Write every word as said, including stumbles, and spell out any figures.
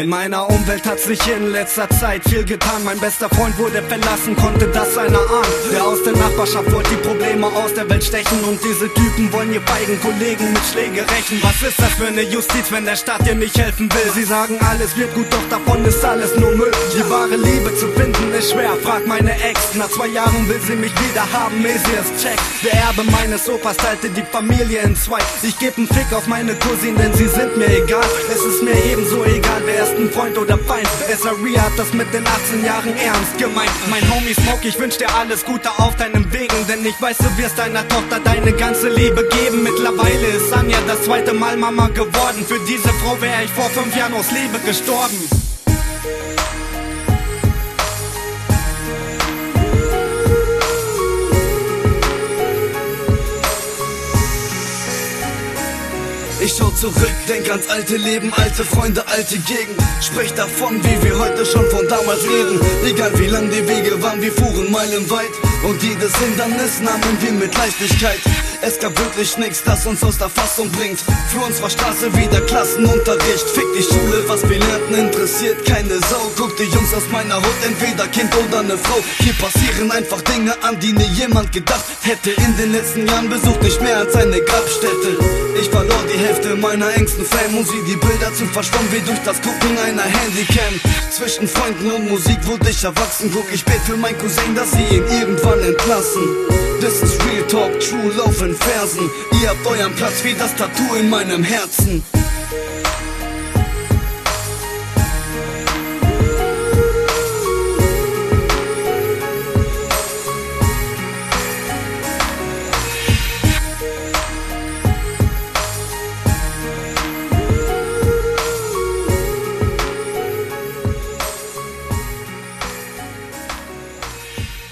In meiner Umwelt hat sich in letzter Zeit viel getan. Mein bester Freund wurde verlassen, konnte das einer ahnen. Der aus der Nachbarschaft wollte die Probleme aus der Welt stechen. Und diese Typen wollen ihr feigen Kollegen mit Schläge rächen. Was ist das für eine Justiz, wenn der Staat dir nicht helfen will? Sie sagen, alles wird gut, doch davon ist alles nur Müll. Die wahre Liebe zu finden ist schwer, frag meine Ex. Nach zwei Jahren will sie mich wieder haben, ehe sie es checkt. Der Erbe meines Opas teilte die Familie in zwei. Ich geb einen Fick auf meine Cousine, denn sie sind mir egal. Es ist mir ebenso egal, wer ist ein Freund oder Feind. S R E hat das mit den achtzehn Jahren ernst gemeint. Mein Homie Smoke, ich wünsch dir alles Gute auf deinem Wegen, denn ich weiß, du wirst deiner Tochter deine ganze Liebe geben. Mittlerweile ist Anja das zweite Mal Mama geworden. Für diese Frau wäre ich vor fünf Jahren aus Liebe gestorben. Ich schau zurück, denk ans alte Leben, alte Freunde, alte Gegend. Sprech davon, wie wir heute schon von damals reden. Egal wie lang die Wege waren, wir fuhren meilenweit. Und jedes Hindernis nahmen wir mit Leichtigkeit. Es gab wirklich nichts, das uns aus der Fassung bringt. Für uns war Straße wie der Klassenunterricht. Fick die Schule, was wir lernten, interessiert keine Sau. Guck die Jungs aus meiner Hut, entweder Kind oder ne Frau. Hier passieren einfach Dinge, an die nie jemand gedacht hätte. In den letzten Jahren besucht nicht mehr als eine Grabstätte. Ich verlor die Hälfte meiner engsten Fam und wie die Bilder sind verschwommen wie durch das Gucken einer Handycam. Zwischen Freunden und Musik wurde ich erwachsen. Guck, ich bet für mein Cousin, dass sie ihn irgendwann entlassen. This is real talk, true love in Versen. Ihr habt euren Platz wie das Tattoo in meinem Herzen.